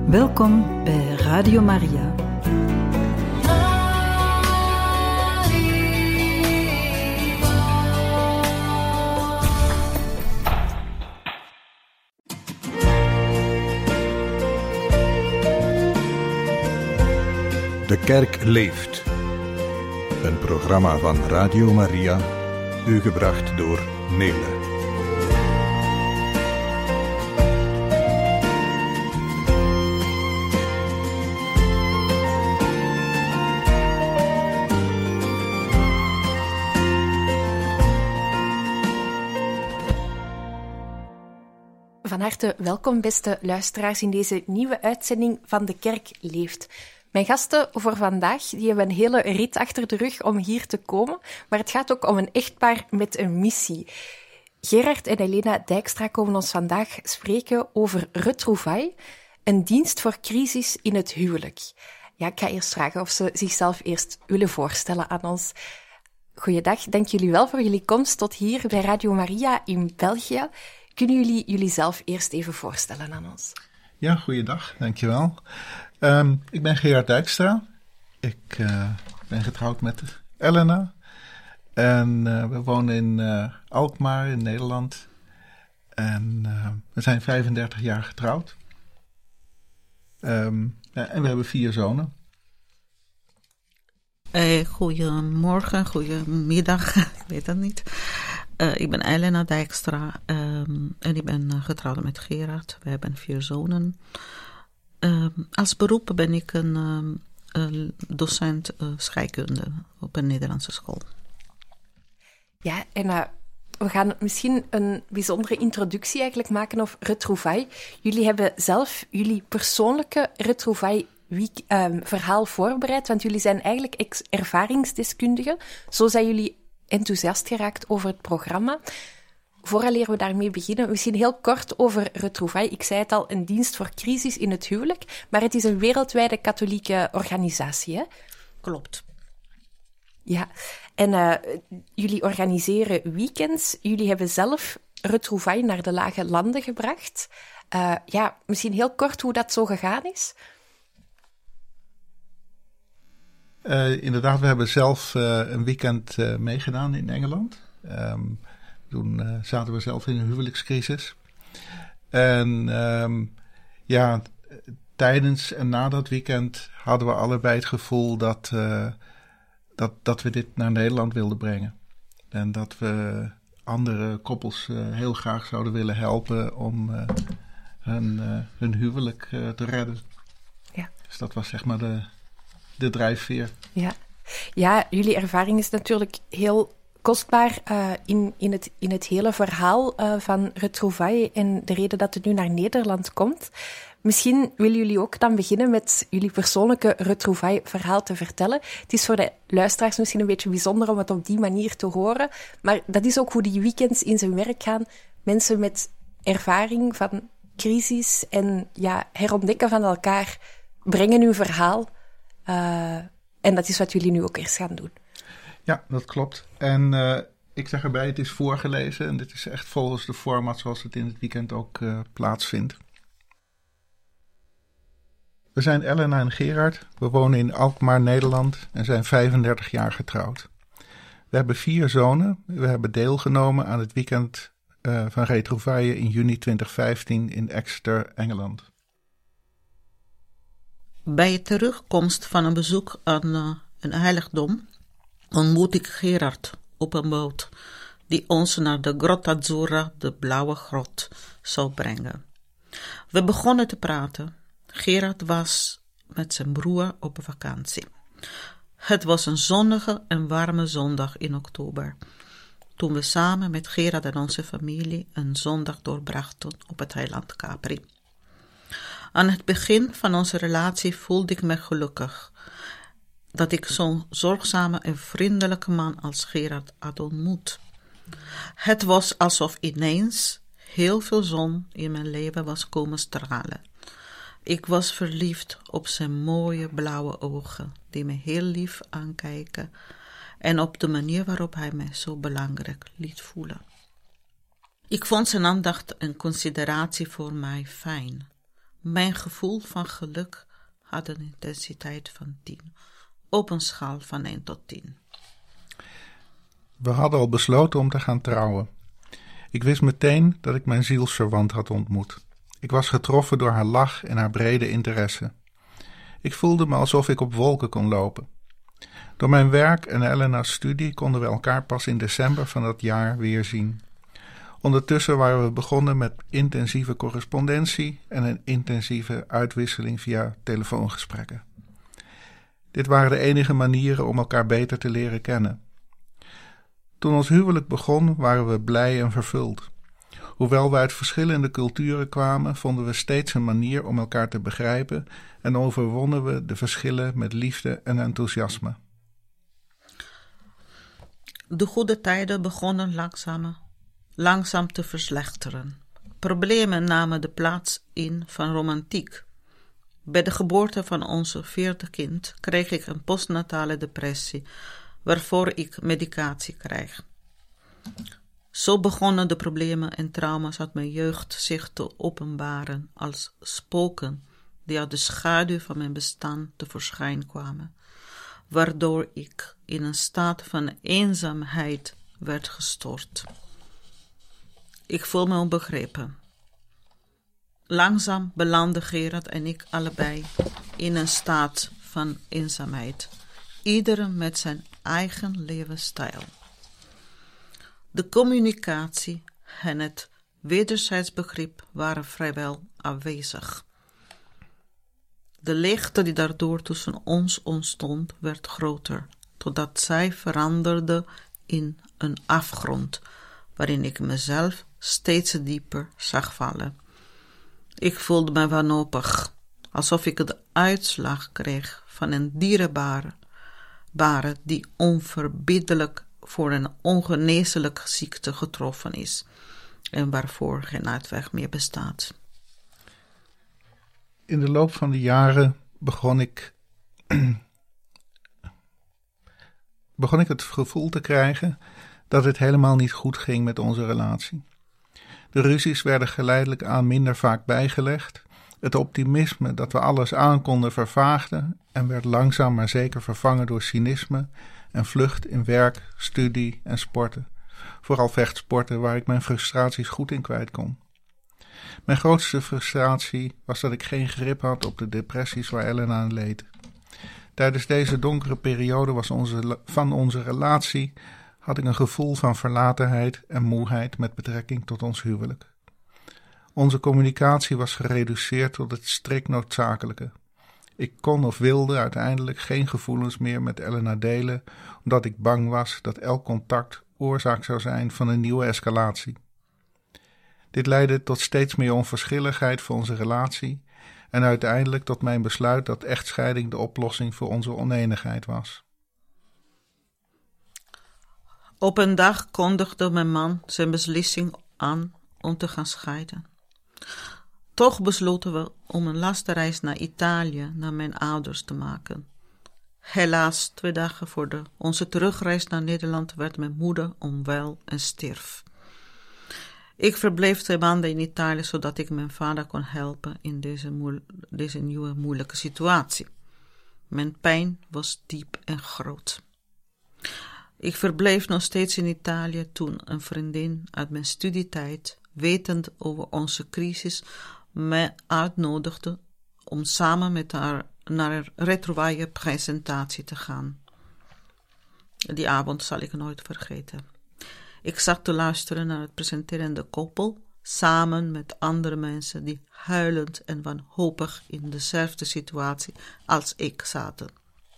Welkom bij Radio Maria. De Kerk leeft. Een programma van Radio Maria, u gebracht door Nele. Van harte welkom, beste luisteraars, in deze nieuwe uitzending van De Kerk leeft. Mijn gasten voor vandaag die hebben een hele rit achter de rug om hier te komen, maar het gaat ook om een echtpaar met een missie. Gerard en Helena Dijkstra komen ons vandaag spreken over Retrouvailles, een dienst voor crisis in het huwelijk. Ja, ik ga eerst vragen of ze zichzelf eerst willen voorstellen aan ons. Goeiedag, dank jullie wel voor jullie komst tot hier bij Radio Maria in België. Kunnen jullie zelf eerst even voorstellen aan ons? Ja, goeiedag, dankjewel. Ik ben Gerard Dijkstra. Ik ben getrouwd met Elena. En we wonen in Alkmaar in Nederland. En we zijn 35 jaar getrouwd. En we hebben 4 zonen. Goedemorgen, goedemiddag, ik weet het niet. Ik ben Elena Dijkstra en ik ben getrouwd met Gerard. We hebben 4 zonen. Als beroep ben ik een docent scheikunde op een Nederlandse school. Ja, en we gaan misschien een bijzondere introductie eigenlijk maken over Retrouvailles. Jullie hebben zelf jullie persoonlijke Retrouvailles-verhaal voorbereid, want jullie zijn eigenlijk ervaringsdeskundigen. Zo zijn jullie enthousiast geraakt over het programma. Vooraleer we daarmee beginnen, misschien heel kort over Retrouvailles. Ik zei het al, een dienst voor crisis in het huwelijk, maar het is een wereldwijde katholieke organisatie, hè? Klopt. Ja, en jullie organiseren weekends. Jullie hebben zelf Retrouvailles naar de Lage Landen gebracht. Misschien heel kort hoe dat zo gegaan is? Inderdaad, we hebben zelf een weekend meegedaan in Engeland. Toen zaten we zelf in een huwelijkscrisis. En tijdens en na dat weekend hadden we allebei het gevoel dat we dit naar Nederland wilden brengen. En dat we andere koppels heel graag zouden willen helpen om hun huwelijk te redden. Ja. Dus dat was zeg maar de drijfveer. Ja, jullie ervaring is natuurlijk heel kostbaar in het hele verhaal van Retrouvailles en de reden dat het nu naar Nederland komt. Misschien willen jullie ook dan beginnen met jullie persoonlijke Retrouvailles-verhaal te vertellen. Het is voor de luisteraars misschien een beetje bijzonder om het op die manier te horen, maar dat is ook hoe die weekends in zijn werk gaan. Mensen met ervaring van crisis en herontdekken van elkaar brengen hun verhaal. En dat is wat jullie nu ook eerst gaan doen. Ja, dat klopt. En ik zeg erbij, het is voorgelezen en dit is echt volgens de format zoals het in het weekend ook plaatsvindt. We zijn Elena en Gerard. We wonen in Alkmaar, Nederland en zijn 35 jaar getrouwd. We hebben 4 zonen. We hebben deelgenomen aan het weekend van Retrouvailles in juni 2015 in Exeter, Engeland. Bij de terugkomst van een bezoek aan een heiligdom ontmoet ik Gerard op een boot die ons naar de Grotta Azzurra, de blauwe grot, zou brengen. We begonnen te praten. Gerard was met zijn broer op vakantie. Het was een zonnige en warme zondag in oktober, toen we samen met Gerard en onze familie een zondag doorbrachten op het eiland Capri. Aan het begin van onze relatie voelde ik me gelukkig dat ik zo'n zorgzame en vriendelijke man als Gerard had ontmoet. Het was alsof ineens heel veel zon in mijn leven was komen stralen. Ik was verliefd op zijn mooie blauwe ogen, die me heel lief aankijken, en op de manier waarop hij mij zo belangrijk liet voelen. Ik vond zijn aandacht en consideratie voor mij fijn, Mijn gevoel van geluk had een intensiteit van 10, op een schaal van 1 tot 10. We hadden al besloten om te gaan trouwen. Ik wist meteen dat ik mijn zielsverwant had ontmoet. Ik was getroffen door haar lach en haar brede interesse. Ik voelde me alsof ik op wolken kon lopen. Door mijn werk en Elena's studie konden we elkaar pas in december van dat jaar weer zien. Ondertussen waren we begonnen met intensieve correspondentie en een intensieve uitwisseling via telefoongesprekken. Dit waren de enige manieren om elkaar beter te leren kennen. Toen ons huwelijk begon, waren we blij en vervuld. Hoewel we uit verschillende culturen kwamen, vonden we steeds een manier om elkaar te begrijpen en overwonnen we de verschillen met liefde en enthousiasme. De goede tijden begonnen langzaam te verslechteren. Problemen namen de plaats in van romantiek. Bij de geboorte van onze 4e kind kreeg ik een postnatale depressie, waarvoor ik medicatie krijg. Zo begonnen de problemen en trauma's uit mijn jeugd zich te openbaren als spoken die uit de schaduw van mijn bestaan tevoorschijn kwamen, waardoor ik in een staat van eenzaamheid werd gestort. Ik voel me onbegrepen. Langzaam belanden Gerard en ik allebei in een staat van eenzaamheid, ieder met zijn eigen levensstijl. De communicatie en het wederzijds begrip waren vrijwel afwezig. De leegte die daardoor tussen ons ontstond werd groter, totdat zij veranderde in een afgrond, waarin ik mezelf steeds dieper zag vallen. Ik voelde me wanhopig, alsof ik de uitslag kreeg van een dierbare die onverbiddelijk voor een ongeneeslijke ziekte getroffen is en waarvoor geen uitweg meer bestaat. In de loop van de jaren begon ik het gevoel te krijgen dat het helemaal niet goed ging met onze relatie. De ruzies werden geleidelijk aan minder vaak bijgelegd. Het optimisme dat we alles aankonden vervaagde en werd langzaam maar zeker vervangen door cynisme en vlucht in werk, studie en sporten. Vooral vechtsporten waar ik mijn frustraties goed in kwijt kon. Mijn grootste frustratie was dat ik geen grip had op de depressies waar Ellen aan leed. Tijdens deze donkere periode van onze relatie had ik een gevoel van verlatenheid en moeheid met betrekking tot ons huwelijk. Onze communicatie was gereduceerd tot het strikt noodzakelijke. Ik kon of wilde uiteindelijk geen gevoelens meer met Elena delen, omdat ik bang was dat elk contact oorzaak zou zijn van een nieuwe escalatie. Dit leidde tot steeds meer onverschilligheid voor onze relatie en uiteindelijk tot mijn besluit dat echtscheiding de oplossing voor onze oneenigheid was. Op een dag kondigde mijn man zijn beslissing aan om te gaan scheiden. Toch besloten we om een laatste reis naar Italië, naar mijn ouders te maken. Helaas, 2 dagen voor onze terugreis naar Nederland werd mijn moeder onwel en stierf. Ik verbleef 2 maanden in Italië, zodat ik mijn vader kon helpen in deze nieuwe moeilijke situatie. Mijn pijn was diep en groot. Ik verbleef nog steeds in Italië toen een vriendin uit mijn studietijd, wetend over onze crisis, mij uitnodigde om samen met haar naar een Retrovaille-presentatie te gaan. Die avond zal ik nooit vergeten. Ik zat te luisteren naar het presenterende koppel, samen met andere mensen die huilend en wanhopig in dezelfde situatie als ik zaten.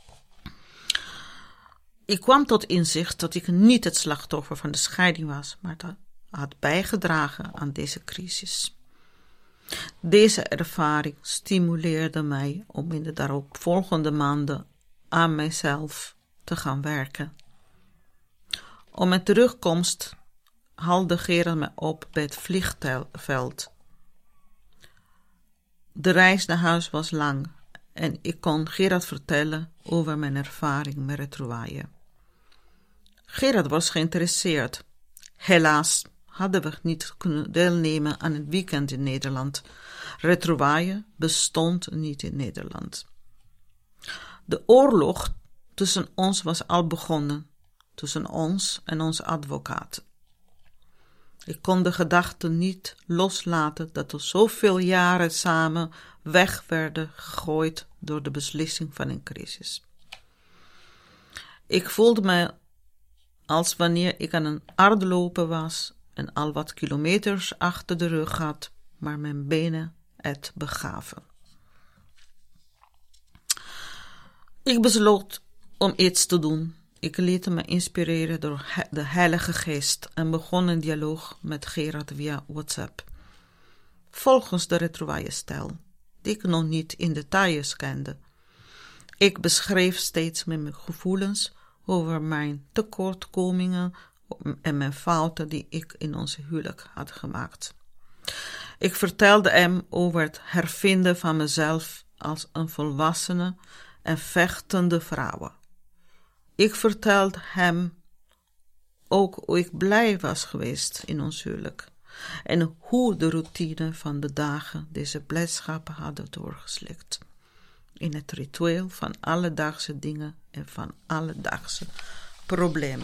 Ik kwam tot inzicht dat ik niet het slachtoffer van de scheiding was, maar dat had bijgedragen aan deze crisis. Deze ervaring stimuleerde mij om in de daaropvolgende maanden aan mijzelf te gaan werken. Op mijn terugkomst haalde Gerard me op bij het vliegveld. De reis naar huis was lang en ik kon Gerard vertellen over mijn ervaring met Retrovaille. Gerard was geïnteresseerd. Helaas hadden we niet kunnen deelnemen aan het weekend in Nederland. Retrouvaille bestond niet in Nederland. De oorlog tussen ons was al begonnen, tussen ons en onze advocaat. Ik kon de gedachte niet loslaten dat we zoveel jaren samen weg werden gegooid door de beslissing van een crisis. Ik voelde me als wanneer ik aan een hardlopen was en al wat kilometers achter de rug had, maar mijn benen het begaven. Ik besloot om iets te doen. Ik liet me inspireren door de Heilige Geest en begon een dialoog met Gerard via WhatsApp. Volgens de Retrouvaille-stijl, die ik nog niet in details kende. Ik beschreef steeds mijn gevoelens over mijn tekortkomingen en mijn fouten die ik in onze huwelijk had gemaakt. Ik vertelde hem over het hervinden van mezelf als een volwassene en vechtende vrouw. Ik vertelde hem ook hoe ik blij was geweest in ons huwelijk en hoe de routine van de dagen deze blijdschap hadden doorgeslikt. In het ritueel van alledaagse dingen en van alledaagse problemen.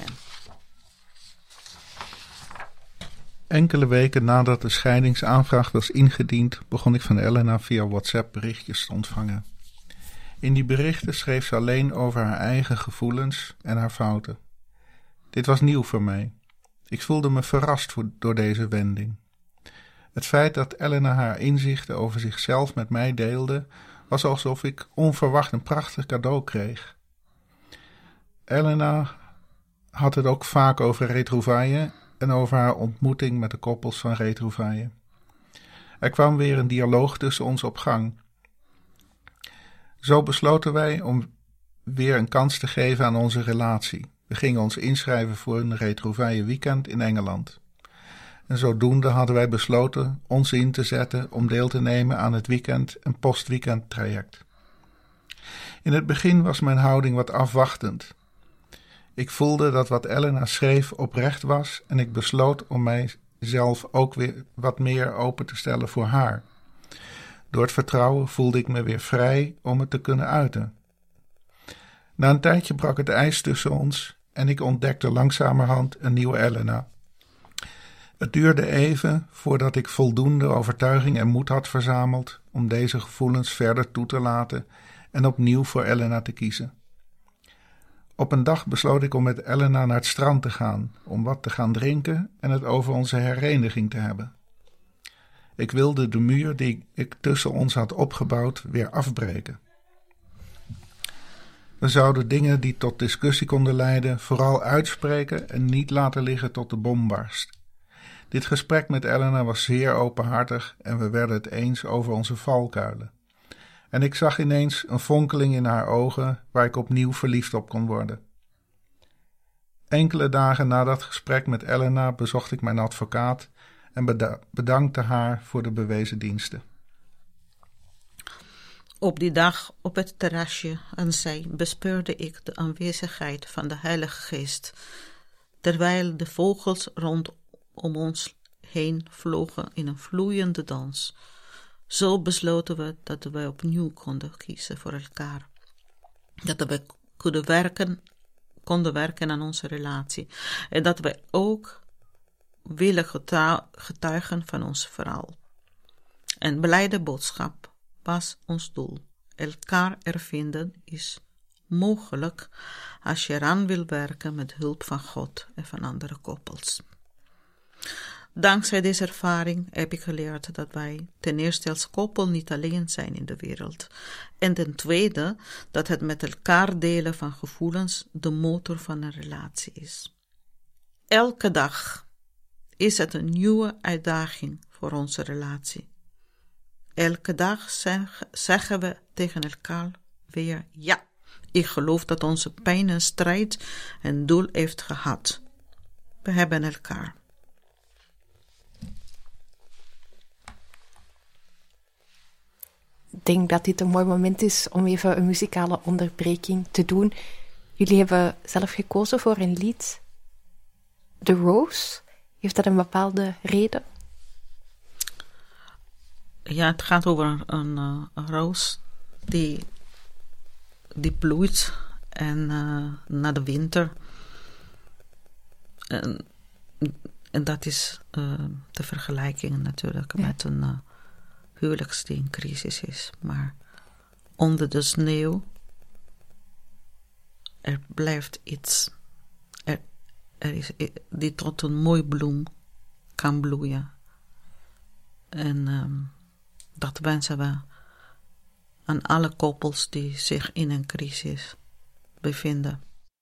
Enkele weken nadat de scheidingsaanvraag was ingediend, begon ik van Elena via WhatsApp berichtjes te ontvangen. In die berichten schreef ze alleen over haar eigen gevoelens en haar fouten. Dit was nieuw voor mij. Ik voelde me verrast door deze wending. Het feit dat Elena haar inzichten over zichzelf met mij deelde, was alsof ik onverwacht een prachtig cadeau kreeg. Elena had het ook vaak over Retrouvaille en over haar ontmoeting met de koppels van Retrouvaille. Er kwam weer een dialoog tussen ons op gang. Zo besloten wij om weer een kans te geven aan onze relatie. We gingen ons inschrijven voor een Retrouvaille weekend in Engeland. En zodoende hadden wij besloten ons in te zetten om deel te nemen aan het weekend- en post-weekend traject. In het begin was mijn houding wat afwachtend. Ik voelde dat wat Elena schreef oprecht was en ik besloot om mijzelf ook weer wat meer open te stellen voor haar. Door het vertrouwen voelde ik me weer vrij om het te kunnen uiten. Na een tijdje brak het ijs tussen ons en ik ontdekte langzamerhand een nieuwe Elena. Het duurde even voordat ik voldoende overtuiging en moed had verzameld om deze gevoelens verder toe te laten en opnieuw voor Elena te kiezen. Op een dag besloot ik om met Elena naar het strand te gaan, om wat te gaan drinken en het over onze hereniging te hebben. Ik wilde de muur die ik tussen ons had opgebouwd weer afbreken. We zouden dingen die tot discussie konden leiden vooral uitspreken en niet laten liggen tot de bom barst. Dit gesprek met Elena was zeer openhartig en we werden het eens over onze valkuilen. En ik zag ineens een fonkeling in haar ogen waar ik opnieuw verliefd op kon worden. Enkele dagen na dat gesprek met Elena bezocht ik mijn advocaat en bedankte haar voor de bewezen diensten. Op die dag op het terrasje aan zee bespeurde ik de aanwezigheid van de Heilige Geest, terwijl de vogels rondom ons heen vlogen in een vloeiende dans. Zo besloten we dat wij opnieuw konden kiezen voor elkaar. Dat we konden werken aan onze relatie. En dat wij ook willen getuigen van ons verhaal. En blijde boodschap was ons doel. Elkaar ervinden is mogelijk als je eraan wil werken met hulp van God en van andere koppels. Dankzij deze ervaring heb ik geleerd dat wij ten eerste als koppel niet alleen zijn in de wereld. En ten tweede dat het met elkaar delen van gevoelens de motor van een relatie is. Elke dag is het een nieuwe uitdaging voor onze relatie. Elke dag zeggen we tegen elkaar weer ja. Ik geloof dat onze pijn en strijd een doel heeft gehad. We hebben elkaar. Ik denk dat dit een mooi moment is om even een muzikale onderbreking te doen. Jullie hebben zelf gekozen voor een lied, The Rose. Heeft dat een bepaalde reden? Ja, het gaat over een roos die bloeit en na de winter. En dat is de vergelijking natuurlijk met een huwelijks die in crisis is. Maar onder de sneeuw, er blijft iets. Er is die tot een mooi bloem kan bloeien. En dat wensen we aan alle koppels die zich in een crisis bevinden.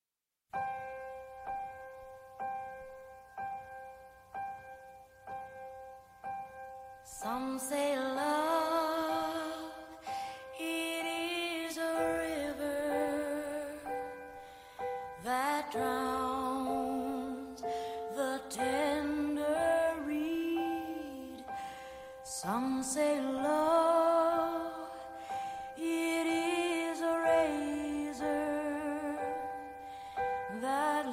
Some say love, it is a river that drowns the tender reed. Some say love, it is a razor that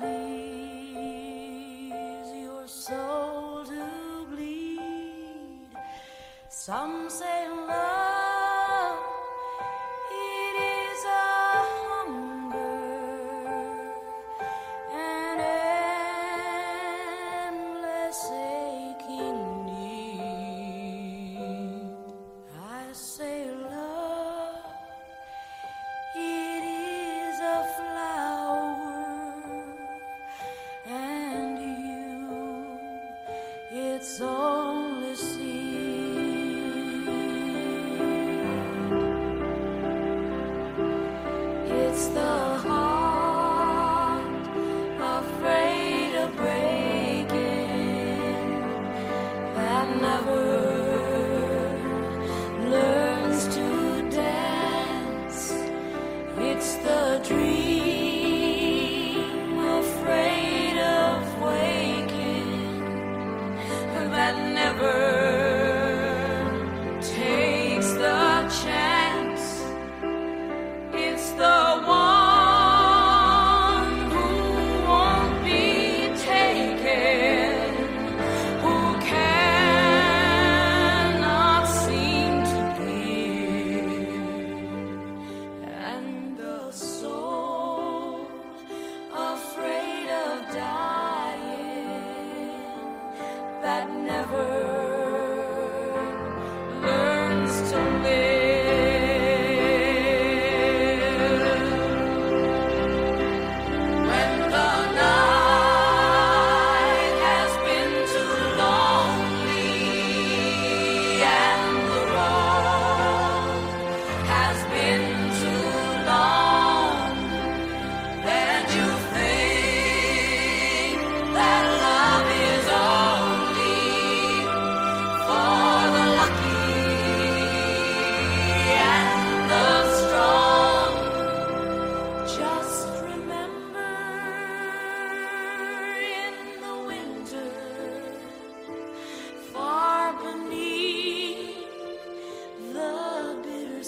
leaves your soul to bleed. Some say love, it is a hunger, an endless aching need. I say love, it is a flower, and you, it's only seed. It's the heart afraid of breaking that never learns to dance. It's the dream afraid of waking that never takes the chance. It's the one who won't be taken, who cannot seem to give, and the soul afraid of dying that never learns to live. When the night has been too lonely and the road has been too long, then you think that love is only for the lucky and the strong. Just remember, in the winter, far beneath the bitter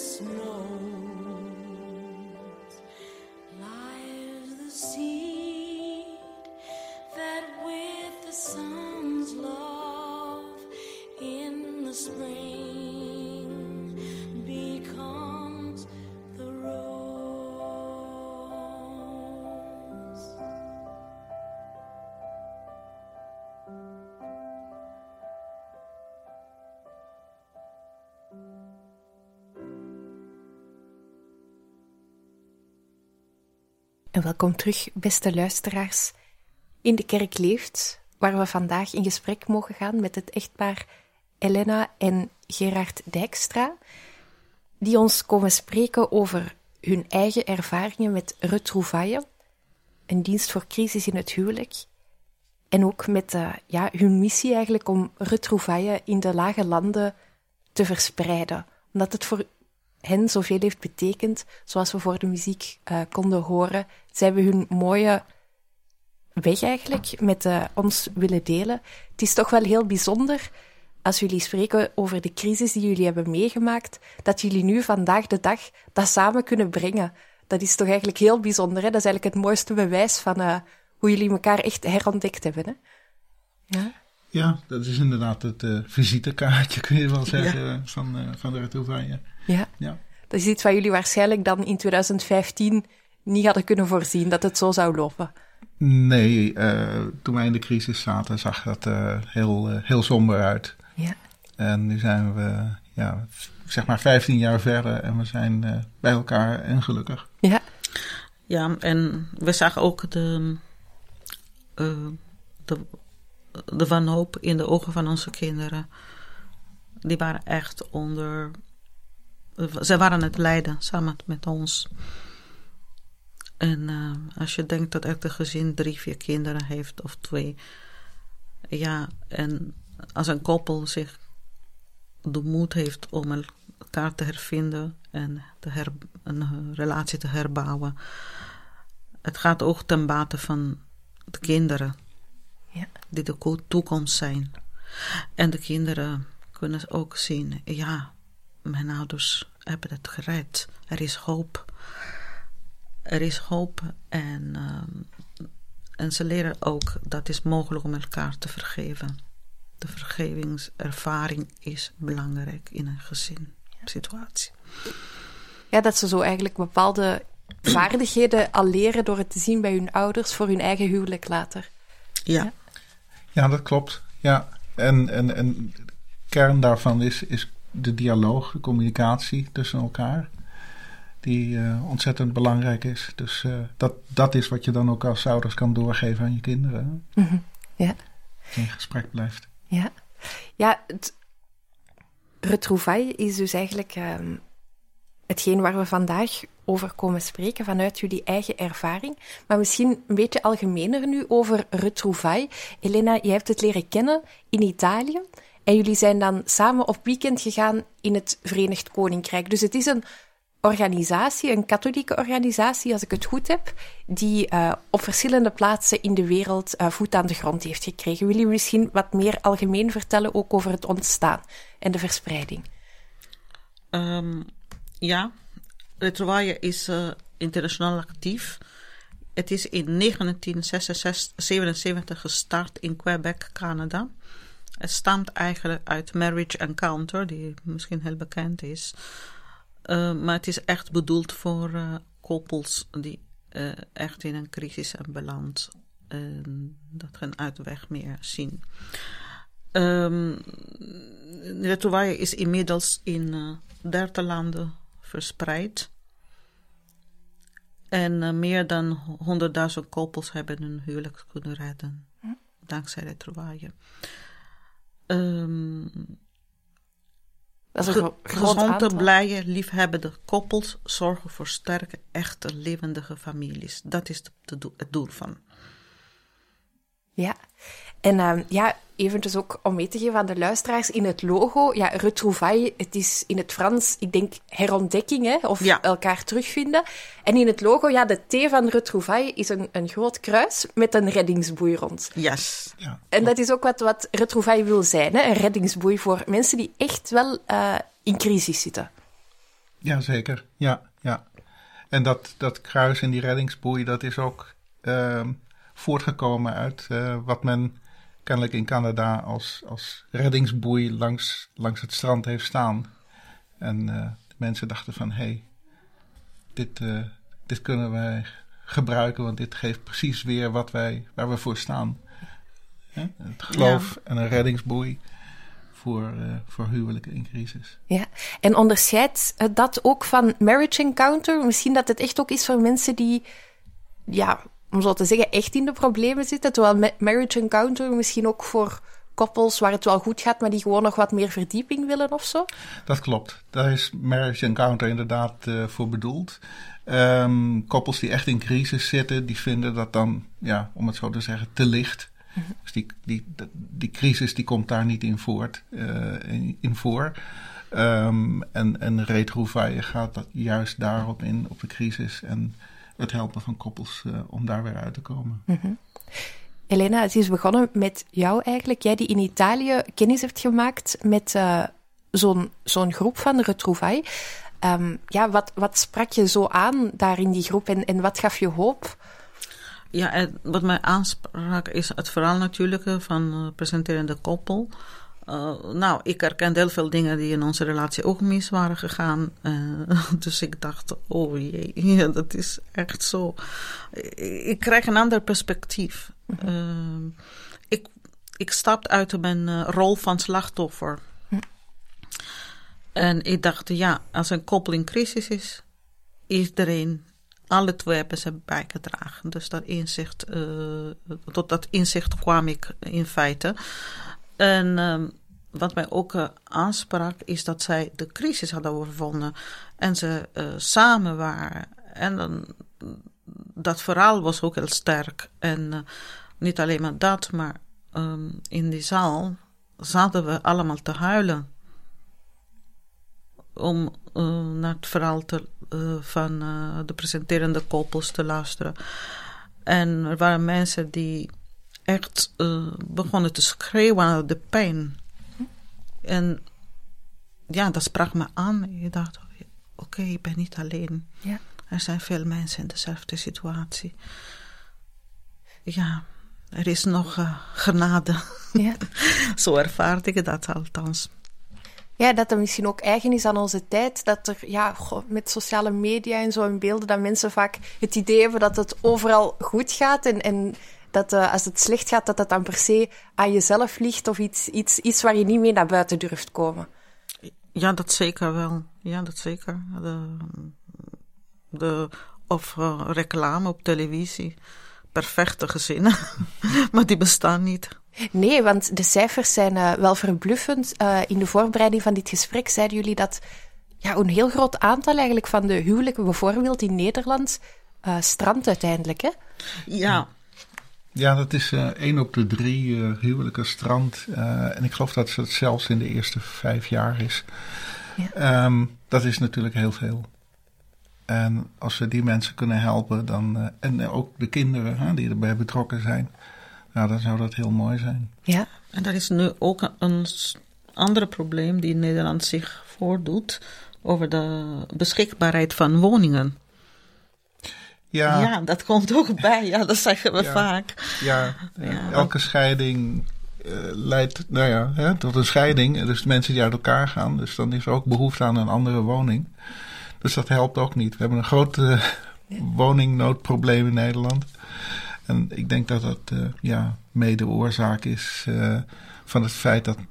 snows, lies the seed that with the sun's love in the spring becomes the rose. En welkom terug, beste luisteraars, in De Kerk Leeft, waar we vandaag in gesprek mogen gaan met het echtpaar Elena en Gerard Dijkstra, die ons komen spreken over hun eigen ervaringen met Retrouvailles, een dienst voor crisis in het huwelijk, en ook met hun missie eigenlijk om Retrouvailles in de lage landen te verspreiden, omdat het voor hen zoveel heeft betekend, zoals we voor de muziek konden horen. Zij hebben hun mooie weg eigenlijk met ons willen delen. Het is toch wel heel bijzonder, als jullie spreken over de crisis die jullie hebben meegemaakt, dat jullie nu vandaag de dag dat samen kunnen brengen. Dat is toch eigenlijk heel bijzonder, hè? Dat is eigenlijk het mooiste bewijs van hoe jullie elkaar echt herontdekt hebben, hè? Ja? Ja, dat is inderdaad het visitekaartje, kun je wel zeggen, van de Retrouvaille. Ja. Ja. Dat is iets wat jullie waarschijnlijk dan in 2015 niet hadden kunnen voorzien, dat het zo zou lopen. Nee, toen wij in de crisis zaten, zag dat heel somber uit. Ja. En nu zijn we, zeg maar 15 jaar verder en we zijn bij elkaar en gelukkig. Ja. Ja, en we zagen ook de wanhoop in de ogen van onze kinderen. Die waren echt ze waren het lijden samen met ons. En als je denkt dat elke gezin 3-4 kinderen heeft of 2. Ja, en als een koppel zich de moed heeft om elkaar te hervinden en een relatie te herbouwen. Het gaat ook ten bate van de kinderen. Ja. Die de toekomst zijn. En de kinderen kunnen ook zien, ja, mijn ouders hebben het gered. Er is hoop. Er is hoop en ze leren ook dat het is mogelijk om elkaar te vergeven. De vergevingservaring is belangrijk in een gezinssituatie. Ja, dat ze zo eigenlijk bepaalde vaardigheden al leren door het te zien bij hun ouders voor hun eigen huwelijk later. Ja. Ja, dat klopt. Ja. En de kern daarvan is de dialoog, de communicatie tussen elkaar. Die ontzettend belangrijk is. Dus dat is wat je dan ook als ouders kan doorgeven aan je kinderen. Mm-hmm. Ja. Dat je in gesprek blijft. Ja. Ja, het retrouvaille is dus eigenlijk hetgeen waar we vandaag over komen spreken vanuit jullie eigen ervaring. Maar misschien een beetje algemener nu over retrouvaille. Elena, je hebt het leren kennen in Italië. En jullie zijn dan samen op weekend gegaan in het Verenigd Koninkrijk. Dus het is een organisatie, een katholieke organisatie, als ik het goed heb, die op verschillende plaatsen in de wereld voet aan de grond heeft gekregen. Wil je misschien wat meer algemeen vertellen ook over het ontstaan en de verspreiding? Ja, Retrouvaille is internationaal actief. Het is in 1977 gestart in Quebec, Canada. Het stamt eigenlijk uit Marriage Encounter, die misschien heel bekend is. Maar het is echt bedoeld voor koppels die echt in een crisis zijn beland. Dat geen uitweg meer zien. Retrouvaille is inmiddels in 30 landen verspreid. En meer dan 100.000 koppels hebben hun huwelijk kunnen redden. Dankzij Retrouvaille. Dat is een gezonde, blije, liefhebbende koppels zorgen voor sterke, echte, levendige families. Dat is het doel van. Ja, en eventjes ook om mee te geven aan de luisteraars, in het logo, ja, retrouvaille, het is in het Frans, ik denk herontdekking, hè, of elkaar terugvinden. En in het logo, ja, de T van retrouvaille is een groot kruis met een reddingsboei rond. Yes. Ja. En dat is ook wat retrouvaille wil zijn, hè, een reddingsboei voor mensen die echt wel in crisis zitten. Ja, zeker. Ja. En dat kruis en die reddingsboei, dat is ook voortgekomen uit wat men kennelijk in Canada als reddingsboei langs het strand heeft staan. En de mensen dachten van, dit kunnen wij gebruiken, want dit geeft precies weer waar we voor staan. Het geloof en een reddingsboei voor huwelijken in crisis. Ja, en onderscheidt dat ook van Marriage Encounter? Misschien dat het echt ook is voor mensen die, ja, om zo te zeggen, echt in de problemen zitten. Terwijl Marriage Encounter misschien ook voor koppels waar het wel goed gaat, maar die gewoon nog wat meer verdieping willen of zo? Dat klopt. Daar is Marriage Encounter inderdaad voor bedoeld. Koppels die echt in crisis zitten, die vinden dat dan, ja, om het zo te zeggen, te licht. Mm-hmm. Dus die crisis die komt daar niet in voor. En Retrouvaille gaat dat juist daarop in, op de crisis en het helpen van koppels om daar weer uit te komen. Mm-hmm. Elena, het is begonnen met jou eigenlijk. Jij die in Italië kennis hebt gemaakt met zo'n groep van Retrouvaille. Wat sprak je zo aan daar in die groep en wat gaf je hoop? Ja, en wat mij aansprak is het verhaal natuurlijk van presenterende koppel. Ik herkende heel veel dingen die in onze relatie ook mis waren gegaan. Dus ik dacht, oh jee, ja, dat is echt zo. Ik krijg een ander perspectief. Ik stapte uit mijn rol van slachtoffer. En ik dacht, ja, als een koppel in crisis is, alle twee hebben ze bijgedragen. Dus tot dat inzicht kwam ik in feite. En wat mij ook aansprak is dat zij de crisis hadden overwonnen. En ze samen waren. En dat verhaal was ook heel sterk. En niet alleen maar dat, maar in die zaal zaten we allemaal te huilen. Om naar het verhaal van de presenterende koppels te luisteren. En er waren mensen die echt begonnen te schreeuwen aan de pijn. En ja, dat sprak me aan. Je dacht, oké, ik ben niet alleen. Ja. Er zijn veel mensen in dezelfde situatie. Ja, er is nog genade. Ja. Zo ervaarde ik dat althans. Ja, dat het misschien ook eigen is aan onze tijd. Dat er, met sociale media en zo en beelden, dat mensen vaak het idee hebben dat het overal goed gaat. En dat als het slecht gaat, dat dan per se aan jezelf ligt of iets waar je niet mee naar buiten durft komen. Ja, dat zeker wel. Ja, dat zeker. Of reclame op televisie. Perfecte gezinnen. Maar die bestaan niet. Nee, want de cijfers zijn wel verbluffend. In de voorbereiding van dit gesprek zeiden jullie dat een heel groot aantal eigenlijk van de huwelijken, bijvoorbeeld in Nederland, strandt uiteindelijk, hè? Ja. Ja, dat is 1 op de 3 huwelijken strand. En ik geloof dat het zelfs in de eerste 5 jaar is. Ja. Dat is natuurlijk heel veel. En als we die mensen kunnen helpen, dan, en ook de kinderen die erbij betrokken zijn, dan zou dat heel mooi zijn. Ja, en er is nu ook een ander probleem die in Nederland zich voordoet over de beschikbaarheid van woningen. Ja, dat komt ook bij. Ja, dat zeggen we vaak. Ja, elke scheiding leidt tot een scheiding. Dus mensen die uit elkaar gaan. Dus dan is er ook behoefte aan een andere woning. Dus dat helpt ook niet. We hebben een groot woningnoodprobleem in Nederland. En ik denk dat dat mede oorzaak is van het feit dat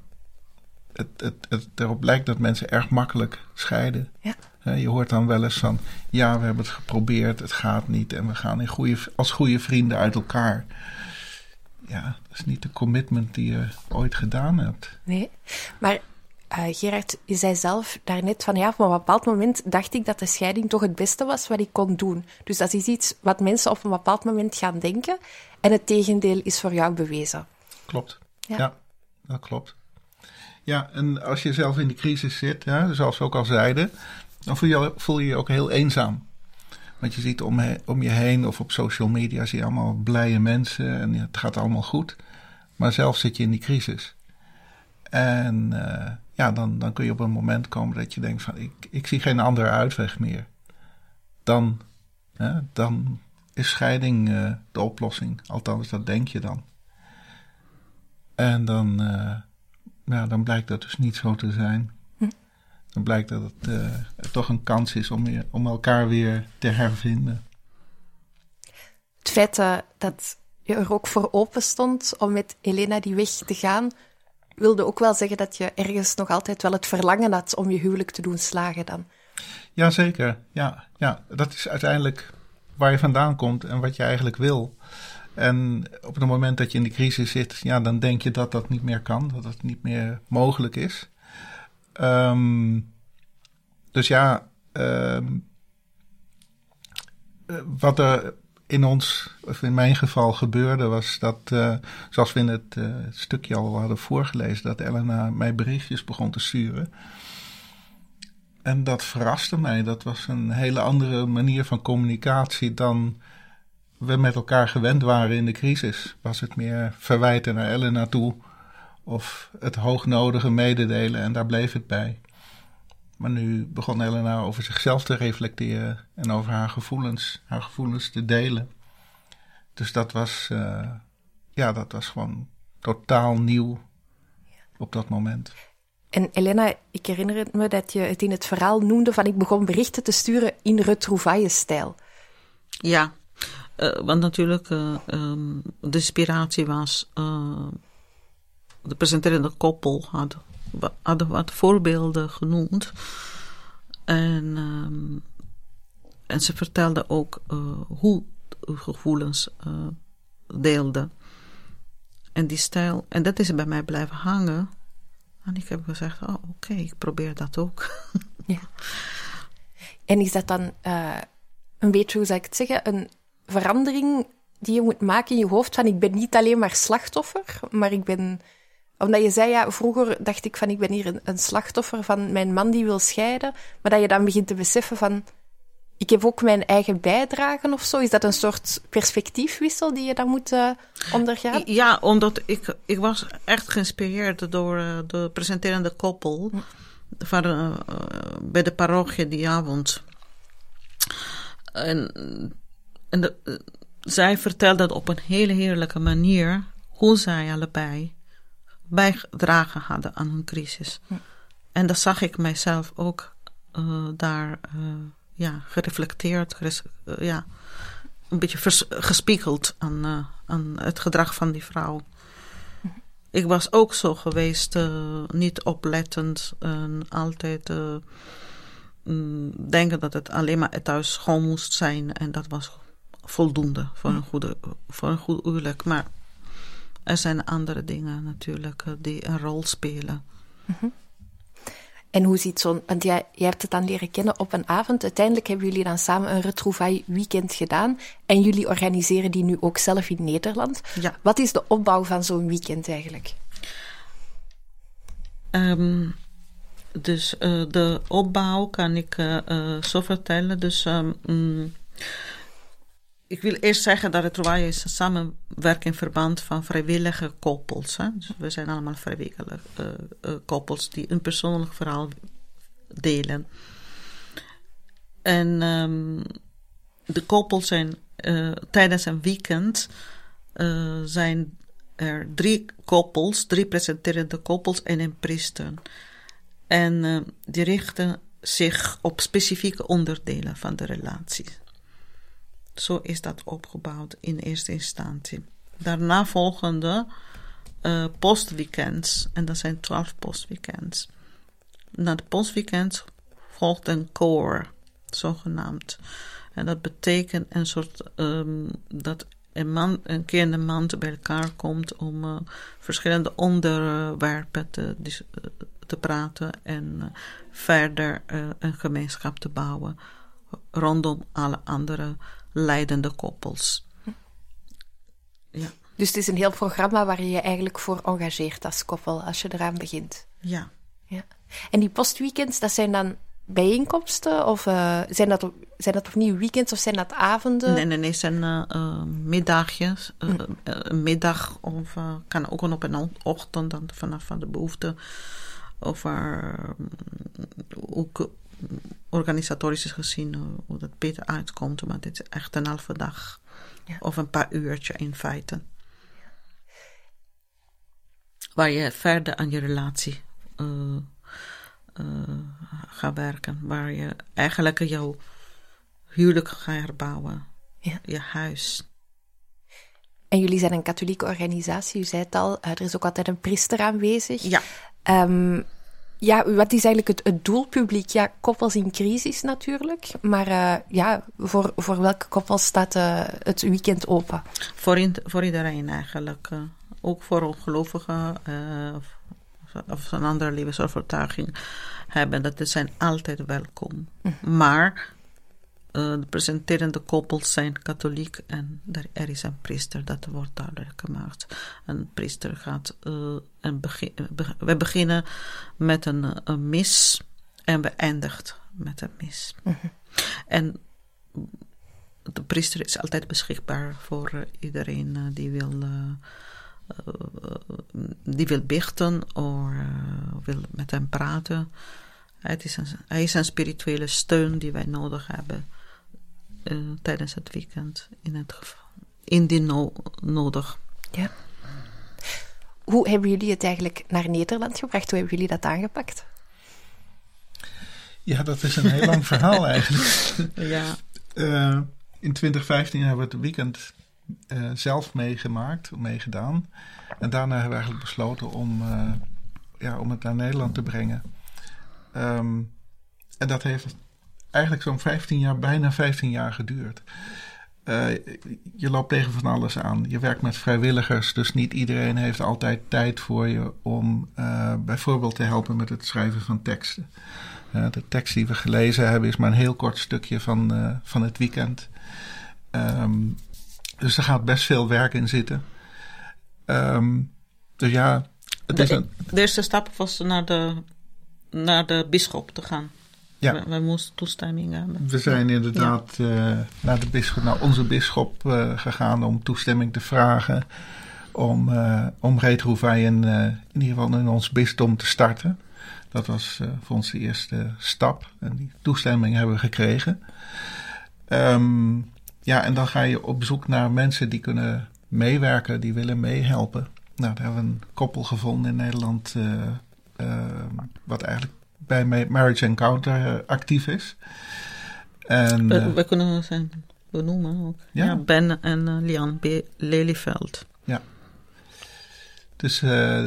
het erop lijkt dat mensen erg makkelijk scheiden. Ja. Je hoort dan wel eens van, we hebben het geprobeerd, het gaat niet en we gaan als goede vrienden uit elkaar. Ja, dat is niet de commitment die je ooit gedaan hebt. Nee, maar Gerard, je zei zelf daarnet van op een bepaald moment dacht ik dat de scheiding toch het beste was wat ik kon doen. Dus dat is iets wat mensen op een bepaald moment gaan denken en het tegendeel is voor jou bewezen. Klopt, ja dat klopt. Ja, en als je zelf in die crisis zit, zoals we ook al zeiden, dan voel je je ook heel eenzaam. Want je ziet om je heen of op social media zie je allemaal blije mensen en het gaat allemaal goed. Maar zelf zit je in die crisis. En dan kun je op een moment komen dat je denkt van ik zie geen andere uitweg meer. Dan is scheiding de oplossing. Althans, dat denk je dan. En dan blijkt dat dus niet zo te zijn. Dan blijkt dat het toch een kans is om elkaar weer te hervinden. Het feit dat je er ook voor open stond om met Elena die weg te gaan, wilde ook wel zeggen dat je ergens nog altijd wel het verlangen had om je huwelijk te doen slagen dan. Jazeker, ja. Dat is uiteindelijk waar je vandaan komt en wat je eigenlijk wil. En op het moment dat je in de crisis zit, dan denk je dat dat niet meer kan, dat het niet meer mogelijk is. Wat er in mijn geval gebeurde was dat, zoals we in het stukje al hadden voorgelezen, dat Elena mij berichtjes begon te sturen. En dat verraste mij. Dat was een hele andere manier van communicatie dan we met elkaar gewend waren in de crisis. Was het meer verwijten naar Elena toe of het hoognodige mededelen en daar bleef het bij. Maar nu begon Elena over zichzelf te reflecteren en over haar gevoelens te delen. Dus dat was gewoon totaal nieuw op dat moment. En Elena, ik herinner me dat je het in het verhaal noemde van ik begon berichten te sturen in retrouvaille-stijl. Ja, want natuurlijk de inspiratie was... de presenterende koppel hadden wat voorbeelden genoemd. En ze vertelde ook hoe gevoelens deelden. En die stijl, en dat is bij mij blijven hangen. En ik heb gezegd, oké, ik probeer dat ook. Ja. En is dat dan een beetje, hoe zou ik het zeggen, een verandering die je moet maken in je hoofd van ik ben niet alleen maar slachtoffer, maar ik ben... Omdat je zei, vroeger dacht ik van ik ben hier een slachtoffer van mijn man die wil scheiden, maar dat je dan begint te beseffen van ik heb ook mijn eigen bijdrage of zo. Is dat een soort perspectiefwissel die je dan moet ondergaan? Ja, omdat ik was echt geïnspireerd door de presenterende koppel bij de parochie die avond. En zij vertelde op een hele heerlijke manier hoe zij allebei bijgedragen hadden aan hun crisis. En dat zag ik mijzelf ook daar gereflecteerd, een beetje gespiegeld aan het gedrag van die vrouw. Ik was ook zo geweest, niet oplettend en altijd denken dat het alleen maar thuis schoon moest zijn en dat was voldoende voor een goed huwelijk. Maar er zijn andere dingen natuurlijk die een rol spelen. Mm-hmm. En hoe ziet zo'n... Want jij hebt het dan leren kennen op een avond. Uiteindelijk hebben jullie dan samen een retrouvaille weekend gedaan. En jullie organiseren die nu ook zelf in Nederland. Ja. Wat is de opbouw van zo'n weekend eigenlijk? Dus de opbouw kan ik zo vertellen. Dus ik wil eerst zeggen dat retrouvaille is een samenwerkingverband van vrijwillige koppels. Hè? Dus we zijn allemaal vrijwillige koppels die een persoonlijk verhaal delen. En de koppels zijn tijdens een weekend zijn er 3 koppels, 3 presenterende koppels en een priester. En die richten zich op specifieke onderdelen van de relatie. Zo is dat opgebouwd in eerste instantie. Daarna volgen de postweekends. En dat zijn 12 postweekends. Na de postweekends volgt een core, zogenaamd. En dat betekent een soort dat een keer in de maand bij elkaar komt om verschillende onderwerpen te praten en verder een gemeenschap te bouwen rondom alle andere leidende koppels. Ja. Dus het is een heel programma waar je je eigenlijk voor engageert als koppel, als je eraan begint. Ja. En die postweekends, dat zijn dan bijeenkomsten? Of zijn dat opnieuw weekends of zijn dat avonden? Nee, zijn middagjes. Een middag of kan ook op een ochtend dan vanaf van de behoefte. Over ook organisatorisch gezien hoe dat beter uitkomt. Maar dit is echt een halve dag. Ja. Of een paar uurtje in feite. Waar je verder aan je relatie gaat werken. Waar je eigenlijk jouw huwelijk gaat herbouwen. Ja. Je huis. En jullie zijn een katholieke organisatie, u zei het al. Er is ook altijd een priester aanwezig. Ja. Wat is eigenlijk het doelpubliek? Ja, koppels in crisis natuurlijk. Maar voor welke koppels staat het weekend open? Voor iedereen eigenlijk. Ook voor ongelovigen of een andere levensovertuiging hebben. Dat zijn altijd welkom. Mm-hmm. Maar de presenterende koppels zijn katholiek en er is een priester, dat wordt duidelijk gemaakt. Een priester gaat we beginnen met een mis en we eindigen met een mis. Mm-hmm. En de priester is altijd beschikbaar voor iedereen die wil biechten of wil met hem praten. Hij is een spirituele steun die wij nodig hebben tijdens het weekend indien nodig. Ja. Hoe hebben jullie het eigenlijk naar Nederland gebracht? Hoe hebben jullie dat aangepakt? Ja, dat is een heel lang verhaal eigenlijk. Ja. In 2015 hebben we het weekend zelf meegedaan. En daarna hebben we eigenlijk besloten om het naar Nederland te brengen. En dat heeft eigenlijk zo'n bijna 15 jaar geduurd. Je loopt tegen van alles aan. Je werkt met vrijwilligers, dus niet iedereen heeft altijd tijd voor je om bijvoorbeeld te helpen met het schrijven van teksten. De tekst die we gelezen hebben is maar een heel kort stukje van het weekend. Dus er gaat best veel werk in zitten. Dus ja, het is De eerste stap was naar de bisschop te gaan. Ja. We moesten toestemming hebben. We zijn inderdaad naar onze bisschop gegaan om toestemming te vragen. Om Reet-Rouvaille in ieder geval in ons bisdom te starten. Dat was voor ons de eerste stap. En die toestemming hebben we gekregen. En dan ga je op zoek naar mensen die kunnen meewerken, die willen meehelpen. Nou, daar hebben we een koppel gevonden in Nederland, wat eigenlijk bij Marriage Encounter actief is. En, we kunnen ze benoemen ook. Ja. Ja, Ben en Lian B. Lelyveld. Ja. Dus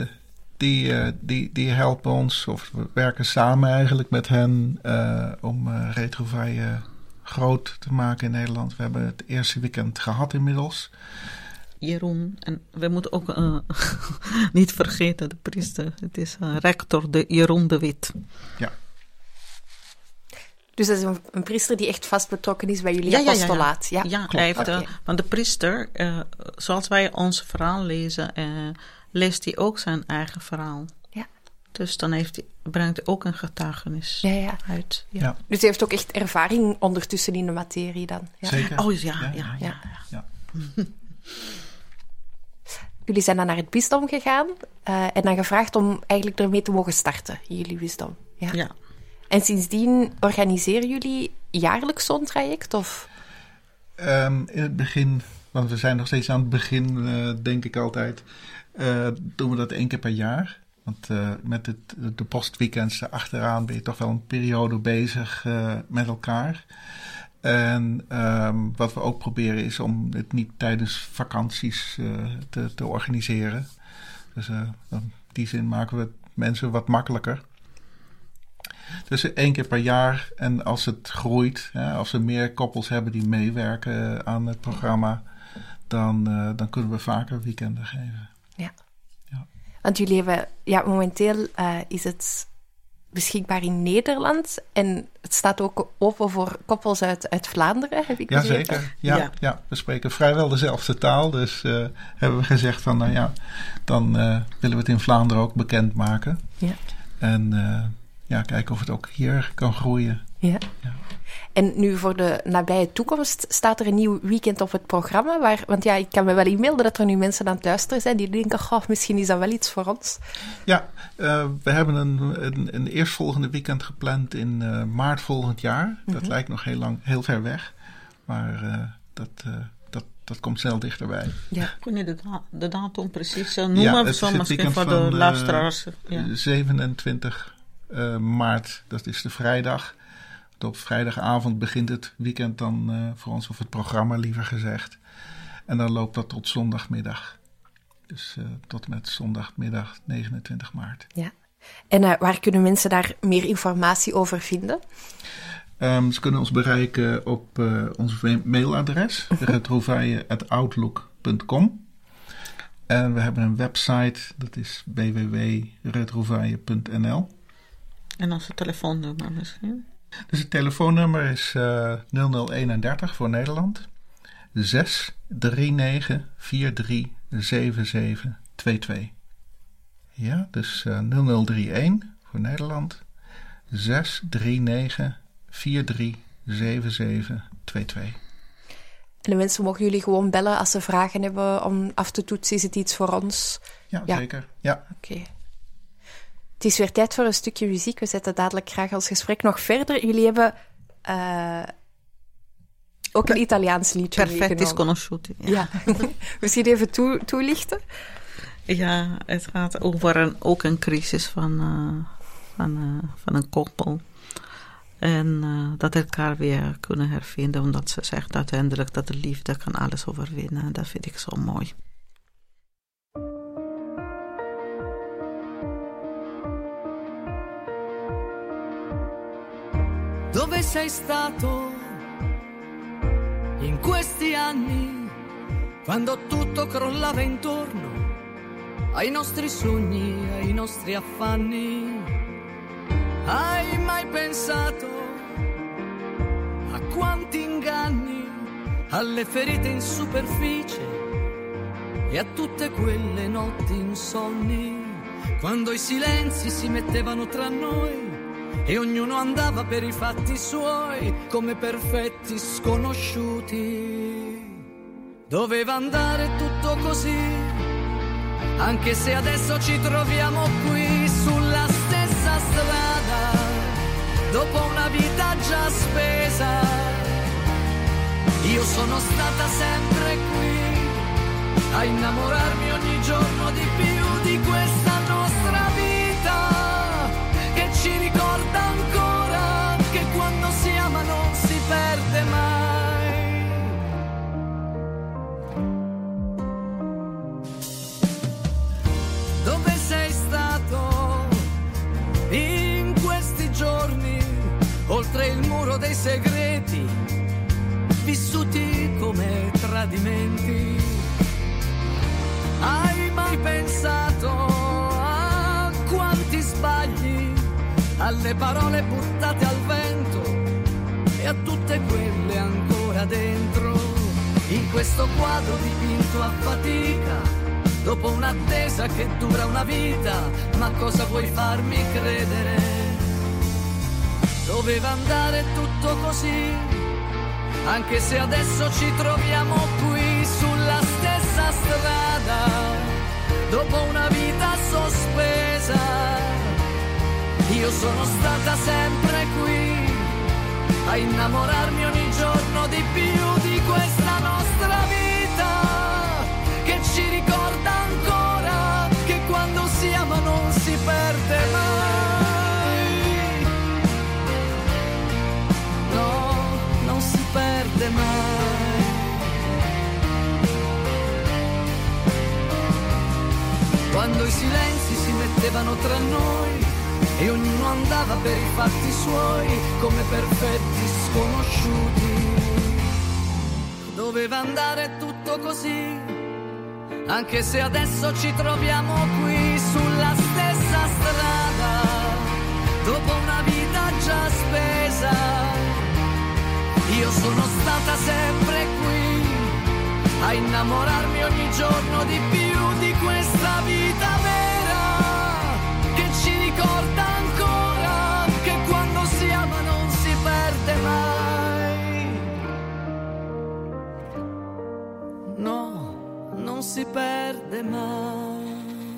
die helpen ons, of we werken samen eigenlijk met hen om Reet-Rouvaille groot te maken in Nederland. We hebben het eerste weekend gehad inmiddels. Jeroen, en we moeten ook niet vergeten de priester. Het is rector Jeroen de Wit. Ja. Dus dat is een priester die echt vast betrokken is bij jullie apostolaat. Ja, hij heeft, Okay. want de priester, zoals wij ons verhaal lezen, leest hij ook zijn eigen verhaal. Ja. Dus dan brengt hij ook een getuigenis uit. Ja. Ja. Dus hij heeft ook echt ervaring ondertussen in de materie dan. Ja. Zeker. Oh ja. Jullie zijn dan naar het bisdom gegaan en dan gevraagd om eigenlijk ermee te mogen starten, in jullie bisdom. Ja. Ja. En sindsdien organiseren jullie jaarlijks zo'n traject? Of? In het begin, want we zijn nog steeds aan het begin, denk ik altijd, doen we dat 1 keer per jaar. Want met de postweekends achteraan ben je toch wel een periode bezig met elkaar. En wat we ook proberen is om het niet tijdens vakanties te organiseren. Dus in die zin maken we het mensen wat makkelijker. Dus 1 keer per jaar. En als het groeit, als we meer koppels hebben die meewerken aan het programma, dan kunnen we vaker weekenden geven. Ja. Ja. Want jullie hebben, momenteel is het beschikbaar in Nederland en het staat ook open voor koppels uit Vlaanderen, heb ik begrepen. Jazeker. Ja, we spreken vrijwel dezelfde taal. Dus hebben we gezegd van, dan willen we het in Vlaanderen ook bekendmaken. Ja. En kijken of het ook hier kan groeien. Ja. En nu voor de nabije toekomst staat er een nieuw weekend op het programma. Want ik kan me wel inbeelden dat er nu mensen aan het luisteren zijn die denken, misschien is dat wel iets voor ons. Ja, we hebben een eerstvolgende weekend gepland in maart volgend jaar. Mm-hmm. Dat lijkt nog heel ver weg. Maar dat komt snel dichterbij. Ja. Kun je de datum precies noemen? Zo misschien voor de luisteraars. 27 maart, dat is de vrijdag. Op vrijdagavond begint het weekend dan voor ons, of het programma liever gezegd. En dan loopt dat tot zondagmiddag. Dus tot met zondagmiddag 29 maart. Ja. En waar kunnen mensen daar meer informatie over vinden? Ze kunnen ons bereiken op ons mailadres, reetrouvaille@outlook.com. En we hebben een website, dat is www.reetrouvaille.nl. En onze telefoonnummer misschien? Dus het telefoonnummer is 0031 voor Nederland 639 43 7722. Ja, dus 0031 voor Nederland 639 43 7722. En de mensen mogen jullie gewoon bellen als ze vragen hebben om af te toetsen. Is het iets voor ons? Ja. Zeker. Ja. Oké. Het is weer tijd voor een stukje muziek. We zetten dadelijk graag ons gesprek nog verder. Jullie hebben ook een Italiaans liedje Perfetti meegenomen. sconosciuti. Ja. Misschien even toelichten? Ja, het gaat over ook een crisis van een koppel. En dat elkaar weer kunnen hervinden, omdat ze zegt uiteindelijk dat de liefde kan alles overwinnen. Dat vind ik zo mooi. Dove sei stato in questi anni, quando tutto crollava intorno ai nostri sogni, ai nostri affanni? Hai mai pensato a quanti inganni, alle ferite in superficie e a tutte quelle notti insonni, quando i silenzi si mettevano tra noi e ognuno andava per i fatti suoi come perfetti sconosciuti? Doveva andare tutto così, anche se adesso ci troviamo qui sulla stessa strada, dopo una vita già spesa. Io sono stata sempre qui a innamorarmi ogni giorno di più di questa nostra vita, che ci ricorda ancora che quando si ama non si perde mai. Dove sei stato in questi giorni, oltre il muro dei segreti, vissuti come tradimenti? Hai mai pensato a quanti sbagli, alle parole buttate al vento e a tutte quelle ancora dentro, in questo quadro dipinto a fatica, dopo un'attesa che dura una vita? Ma cosa vuoi farmi credere? Doveva andare tutto così, anche se adesso ci troviamo qui sulla stessa strada, dopo una vita sospesa. Io sono stata sempre qui a innamorarmi ogni giorno di più di questa nostra vita, che ci ricorda ancora che quando si ama non si perde mai. No, non si perde mai. Quando i silenzi si mettevano tra noi e ognuno andava per i fatti suoi come perfetti sconosciuti. Doveva andare tutto così, anche se adesso ci troviamo qui sulla stessa strada, dopo una vita già spesa. Io sono stata sempre qui a innamorarmi ogni giorno di più di questa vita vera, che ci ricorda ancora che quando si ama non si perde mai. No, non si perde mai.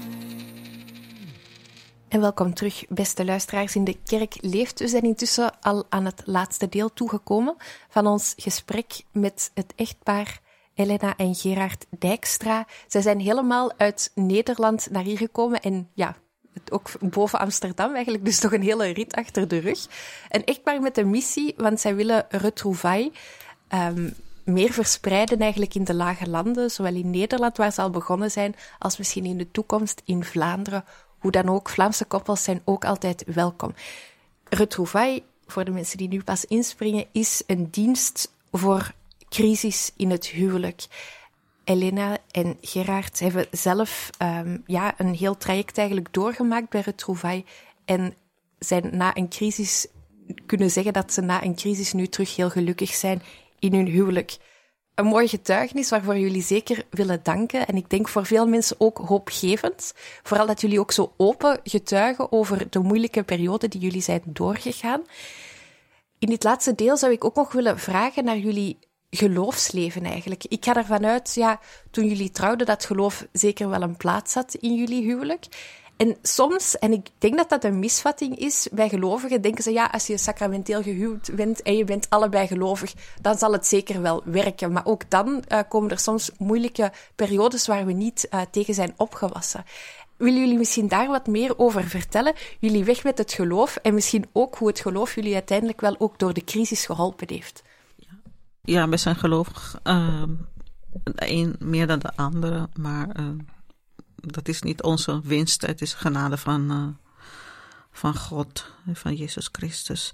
En welkom terug, beste luisteraars in De Kerk Leeft. We zijn intussen al aan het laatste deel toegekomen van ons gesprek met het echtpaar Elena en Gerard Dijkstra. Zij zijn helemaal uit Nederland naar hier gekomen en ja, ook boven Amsterdam eigenlijk, dus toch een hele rit achter de rug. Een echtpaar met een missie, want zij willen retrouvailles meer verspreiden eigenlijk in de lage landen, zowel in Nederland, waar ze al begonnen zijn, als misschien in de toekomst in Vlaanderen. Hoe dan ook, Vlaamse koppels zijn ook altijd welkom. Retrouvailles, voor de mensen die nu pas inspringen, is een dienst voor crisis in het huwelijk. Elena en Gerard hebben zelf een heel traject eigenlijk doorgemaakt bij Retrouvailles en zijn na een crisis, kunnen zeggen dat ze na een crisis nu terug heel gelukkig zijn in hun huwelijk. Een mooi getuigenis waarvoor jullie zeker willen danken. En ik denk voor veel mensen ook hoopgevend. Vooral dat jullie ook zo open getuigen over de moeilijke periode die jullie zijn doorgegaan. In dit laatste deel zou ik ook nog willen vragen naar jullie geloofsleven eigenlijk. Ik ga ervan uit, toen jullie trouwden, dat geloof zeker wel een plaats had in jullie huwelijk. En soms, en ik denk dat dat een misvatting is, bij gelovigen denken ze, ja, als je sacramenteel gehuwd bent en je bent allebei gelovig, dan zal het zeker wel werken. Maar ook dan komen er soms moeilijke periodes waar we niet tegen zijn opgewassen. Willen jullie misschien daar wat meer over vertellen? Jullie weg met het geloof en misschien ook hoe het geloof jullie uiteindelijk wel ook door de crisis geholpen heeft. Ja, we zijn gelovig. De een meer dan de andere, maar dat is niet onze winst. Het is genade van God, van Jezus Christus.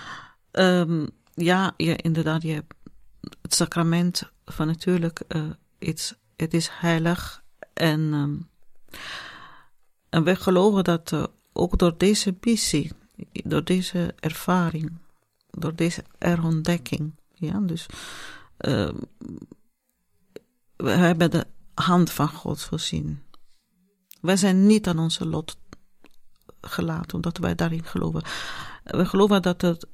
Inderdaad, je hebt het sacrament van natuurlijk, het is heilig. En we geloven dat ook door deze missie, door deze ervaring, door deze herontdekking, ja, dus we hebben de hand van God voorzien. Wij zijn niet aan onze lot gelaten, omdat wij daarin geloven. We geloven dat het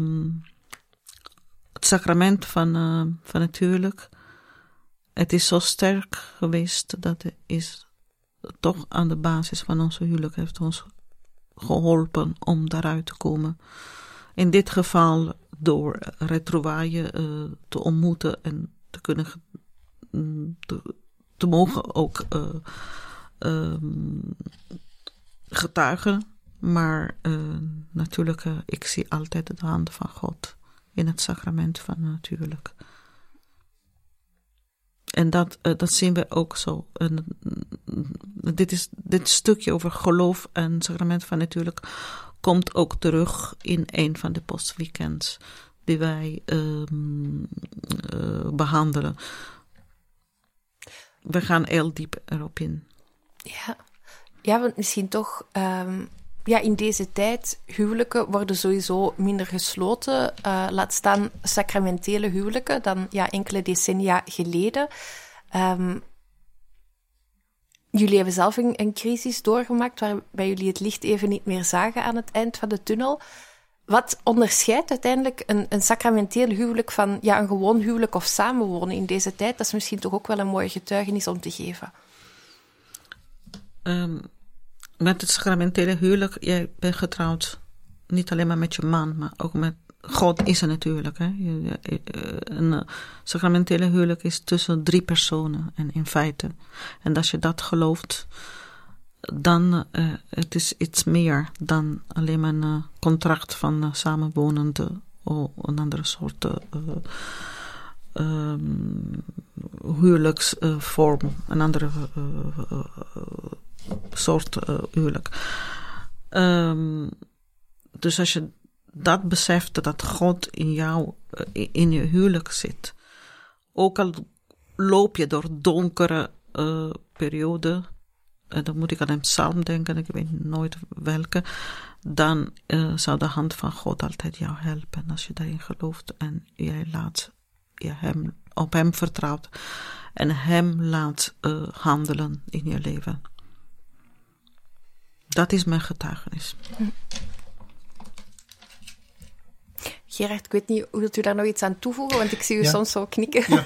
sacrament van natuurlijk, het is zo sterk geweest dat het is toch aan de basis van onze huwelijk heeft ons geholpen om daaruit te komen. In dit geval door retrouvaille te ontmoeten en te kunnen te mogen ook getuigen. Maar natuurlijk, ik zie altijd de hand van God in het sacrament van natuurlijk. En dat zien we ook zo. En, dit stukje over geloof en sacrament van natuurlijk komt ook terug in een van de postweekends die wij behandelen. We gaan heel diep erop in. Ja, want misschien toch, in deze tijd, huwelijken worden sowieso minder gesloten. Laat staan sacramentele huwelijken dan enkele decennia geleden. Jullie hebben zelf een crisis doorgemaakt waarbij jullie het licht even niet meer zagen aan het eind van de tunnel. Wat onderscheidt uiteindelijk een sacramenteel huwelijk van een gewoon huwelijk of samenwonen in deze tijd? Dat is misschien toch ook wel een mooie getuigenis om te geven. Met het sacramentele huwelijk, jij bent getrouwd niet alleen maar met je man, maar ook met God is er natuurlijk. Hè? Een sacramentele huwelijk is tussen 3 personen en in feite. En als je dat gelooft, dan het is iets meer dan alleen maar een contract van samenwonenden of een andere soort huwelijksvorm, een andere soort huwelijk. Dus als je dat beseft, dat God in jou, in je huwelijk zit, ook al loop je door donkere perioden, dan moet ik aan een psalm denken, ik weet nooit welke, dan zou de hand van God altijd jou helpen als je daarin gelooft en jij op hem vertrouwt en hem laat handelen in je leven. Dat is mijn getuigenis. Gerard, ik weet niet, wilt u daar nog iets aan toevoegen? Want ik zie u soms zo knikken.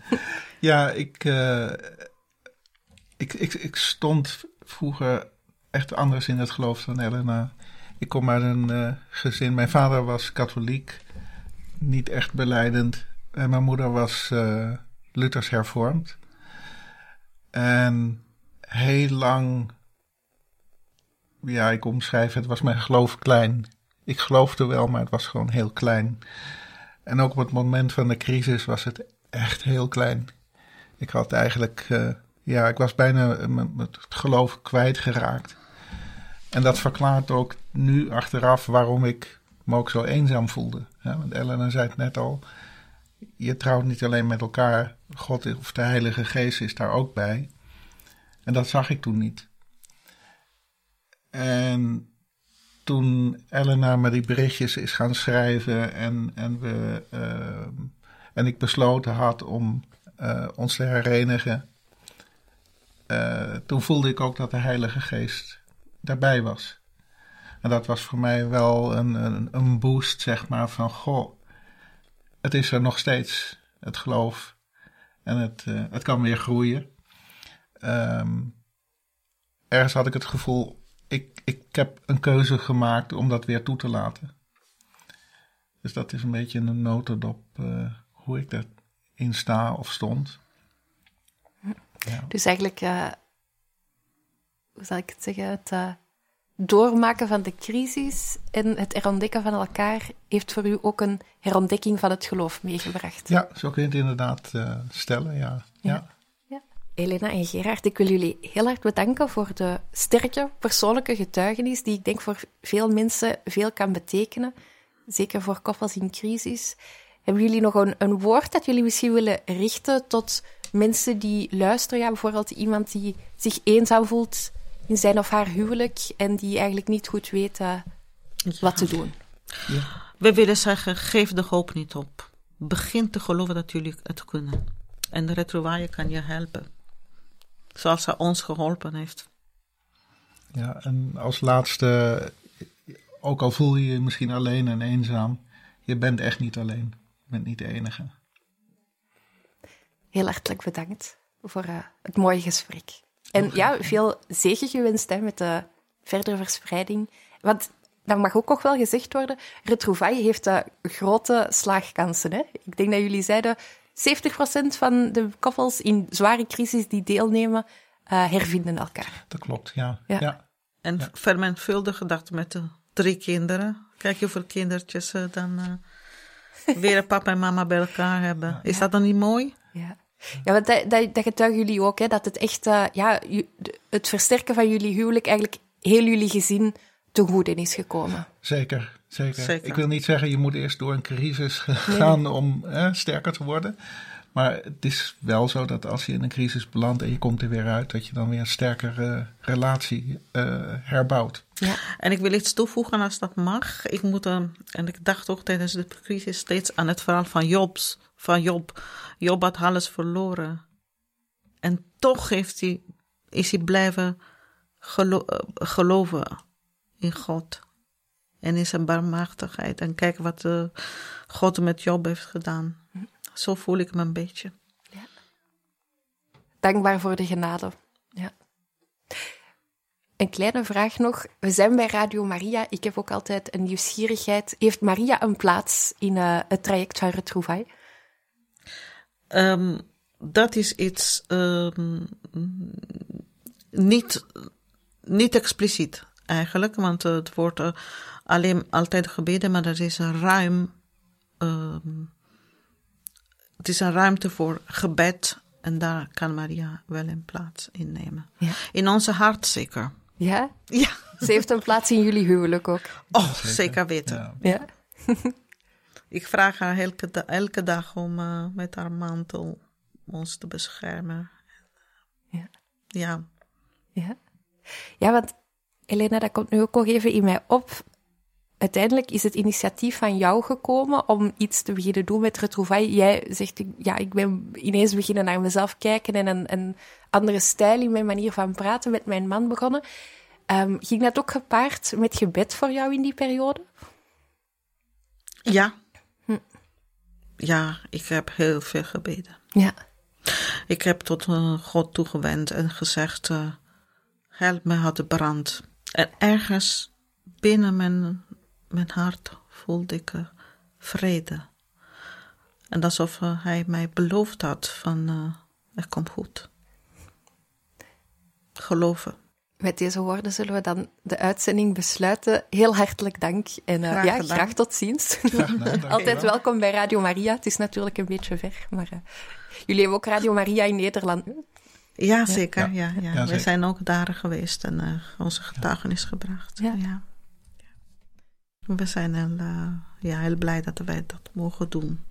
Ik stond vroeger echt anders in het geloof dan Elena. Ik kom uit een gezin, mijn vader was katholiek, niet echt belijdend. En mijn moeder was Luthers hervormd. En heel lang, ik omschrijf het, was mijn geloof klein. Ik geloofde wel, maar het was gewoon heel klein. En ook op het moment van de crisis was het echt heel klein. Ik had eigenlijk, ik was bijna het geloof kwijtgeraakt. En dat verklaart ook nu achteraf waarom ik me ook zo eenzaam voelde. Ja, want Elena zei het net al, je trouwt niet alleen met elkaar, God of de Heilige Geest is daar ook bij. En dat zag ik toen niet. En toen Elena me die berichtjes is gaan schrijven en ik besloten had om ons te herenigen, toen voelde ik ook dat de Heilige Geest daarbij was. En dat was voor mij wel een boost, zeg maar, van het is er nog steeds, het geloof. En het kan weer groeien. Ergens had ik het gevoel, ik heb een keuze gemaakt om dat weer toe te laten. Dus dat is een beetje een notendop hoe ik daarin sta of stond. Ja. Dus eigenlijk, hoe zal ik het zeggen, het doormaken van de crisis en het herontdekken van elkaar heeft voor u ook een herontdekking van het geloof meegebracht. Ja, zo kun je het inderdaad stellen, ja. Elena en Gerard, ik wil jullie heel hard bedanken voor de sterke persoonlijke getuigenis die ik denk voor veel mensen veel kan betekenen. Zeker voor koppels in crisis. Hebben jullie nog een woord dat jullie misschien willen richten tot mensen die luisteren? Ja, bijvoorbeeld iemand die zich eenzaam voelt in zijn of haar huwelijk en die eigenlijk niet goed weet wat te doen. Ja. We willen zeggen, geef de hoop niet op. Begin te geloven dat jullie het kunnen. En de Retrouvaille kan je helpen. Zoals hij ons geholpen heeft. Ja, en als laatste, ook al voel je je misschien alleen en eenzaam, je bent echt niet alleen. Je bent niet de enige. Heel hartelijk bedankt voor het mooie gesprek. En ja, veel zegen gewenst met de verdere verspreiding. Want dat mag ook nog wel gezegd worden, Retrouvaille heeft grote slaagkansen. Hè? Ik denk dat jullie zeiden, 70% van de koppels in zware crisis die deelnemen, hervinden elkaar. Dat klopt, ja. En vermenigvuldigen dat met de 3 kinderen. Kijk hoeveel kindertjes dan weer papa en mama bij elkaar hebben. Is dat dan niet mooi? Ja. Ja, want dat getuigen jullie ook, hè, dat het echt het versterken van jullie huwelijk eigenlijk heel jullie gezin ten goede is gekomen. Zeker. Ik wil niet zeggen, je moet eerst door een crisis gaan om sterker te worden. Maar het is wel zo dat als je in een crisis belandt en je komt er weer uit, dat je dan weer een sterkere relatie herbouwt. Ja. En ik wil iets toevoegen als dat mag. En ik dacht ook tijdens de crisis steeds aan het verhaal van Job. Job had alles verloren. En toch is hij blijven geloven in God. En in zijn barmhartigheid. En kijk wat God met Job heeft gedaan. Zo voel ik me een beetje. Ja. Dankbaar voor de genade. Ja. Een kleine vraag nog. We zijn bij Radio Maria. Ik heb ook altijd een nieuwsgierigheid. Heeft Maria een plaats in het traject van Retrouvaille? Dat is iets niet expliciet eigenlijk. Want het wordt alleen altijd gebeden, maar er is een ruimte voor gebed. En daar kan Maria wel een plaats innemen. Ja. In onze hart zeker. Ja? Ja. Ze heeft een plaats in jullie huwelijk ook. Oh, zeker weten. Ja. Ik vraag haar elke dag om met haar mantel ons te beschermen. Ja. Ja, want Elena, dat komt nu ook nog even in mij op. Uiteindelijk is het initiatief van jou gekomen om iets te beginnen doen met Retrouvaille. Jij zegt, ik ben ineens beginnen naar mezelf kijken en een andere stijl in mijn manier van praten met mijn man begonnen. Ging dat ook gepaard met gebed voor jou in die periode? Ja. Ja, ik heb heel veel gebeden. Ja. Ik heb tot God toegewend en gezegd, help me uit de brand. En ergens binnen mijn hart voelde ik vrede. En alsof hij mij beloofd had van, het komt goed. Geloven. Met deze woorden zullen we dan de uitzending besluiten. Heel hartelijk dank en graag tot ziens. Altijd welkom bij Radio Maria. Het is natuurlijk een beetje ver, maar jullie hebben ook Radio Maria in Nederland. Ja, zeker. Ja. We zijn ook daar geweest en onze getuigenis gebracht. Ja. We zijn heel blij dat wij dat mogen doen.